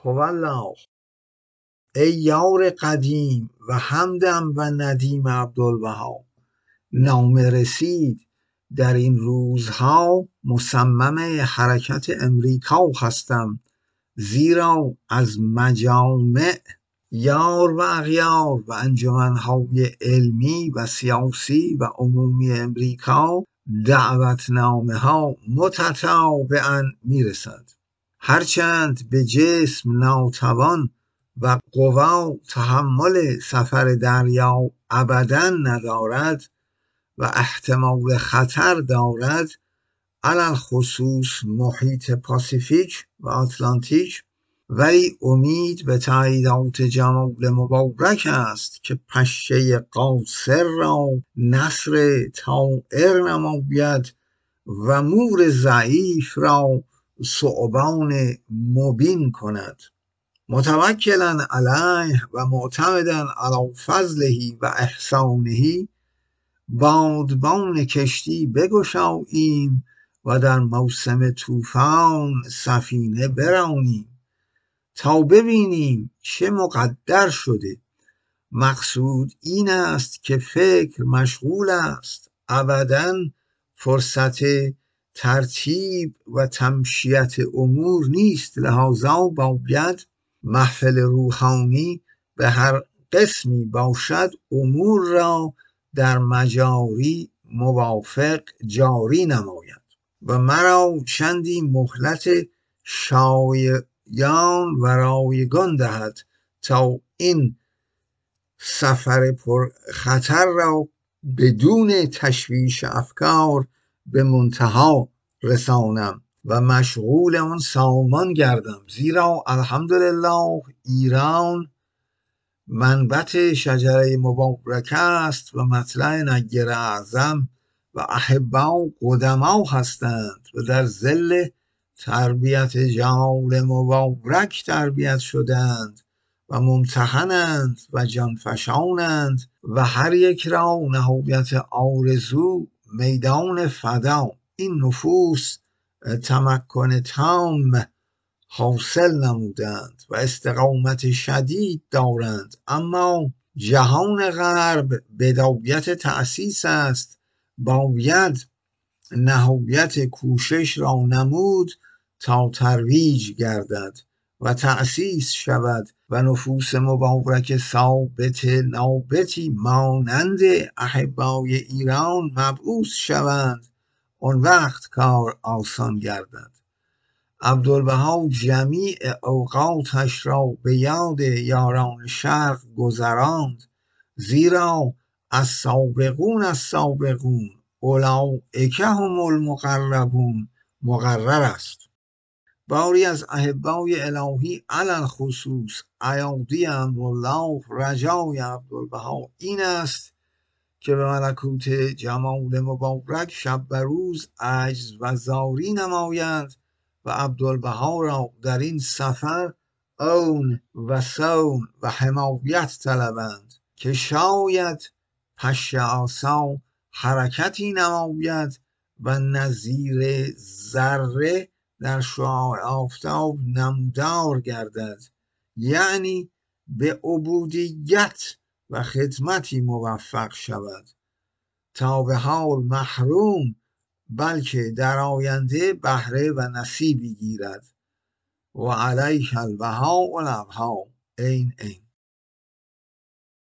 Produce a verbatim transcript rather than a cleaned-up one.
والله. ای یار قدیم و همدم و ندیم عبدالبها، نامه رسید در این روزها مصمم حرکت امریکا هستم، زیرا از مجامع یار و اغیار و انجمنهای علمی و سیاسی و عمومی امریکا دعوتنامه ها متتابعاً میرسد. هرچند به جسم ناتوان و قوا تحمل سفر دریا ابداً ندارد و احتمال خطر دارد، علل خصوص محیط پاسیفیک و آتلانتیک، ولی امید به تاییدات جمال مبارک است که پشه قاصر را نسر طائر نماید و مور ضعیف را ثعبان مبین کند. متوکلا علیه و معتمدا علی فضله و احسانه، بادبان کشتی بگشاییم و در موسم طوفان سفینه برانیم تا ببینیم چه مقدر شده. مقصود این است که فکر مشغول است، ابداً فرصت ترتیب و تمشیت امور نیست، لذا باید محفل روحانی به هر قسمی باشد امور را در مجاری موافق جاری نماید و مرا چندی مهلت شایان و رایگان دهد تا این سفر پر خطر را بدون تشویش افکار به منتها رسانم و مشغول آن سامان گردم، زیرا الحمدلله ایران منبت شجره مبارک است و مطلع نیر اعظم و احبا قدما هستند و در ظل تربیت جمال مبارک تربیت شدند و ممتحنند و جانفشانند و هر یک را نهایت آرزو میدان فدا. این نفوس تمکن تام حاصل نمودند و استقامت شدید دارند، اما جهان غرب بدایت تأسیس است، باید نهایت کوشش را نمود تا ترویج گردد و تأسیس شود و نفوس مبارک ثابت نابتی مانند احبای ایران مبعوث شوند. اون وقت کار آسان گردد. عبدالبها جمیع اوقاتش را به یاد یاران شرق گذراند، زیرا از سابقون از سابقون اولئک هم المقربون مقرر است. باری از احبای الهی علل خصوص ایادی امرالله رجای عبدالبها این است که به ملکوت جمال مبارک شب و روز عجز و زاری نمایند و عبدالبها را در این سفر عون و صون و حمایت طلبند که شاید پشه آسا حرکتی نماید و نظیر ذره در شعاع آفتاب نمودار گردد، یعنی به عبودیت و خدمتی موفق شود تا به حال محروم بلکه در آینده بهره و نصیبی گیرد. و علیه البها و الابها. این این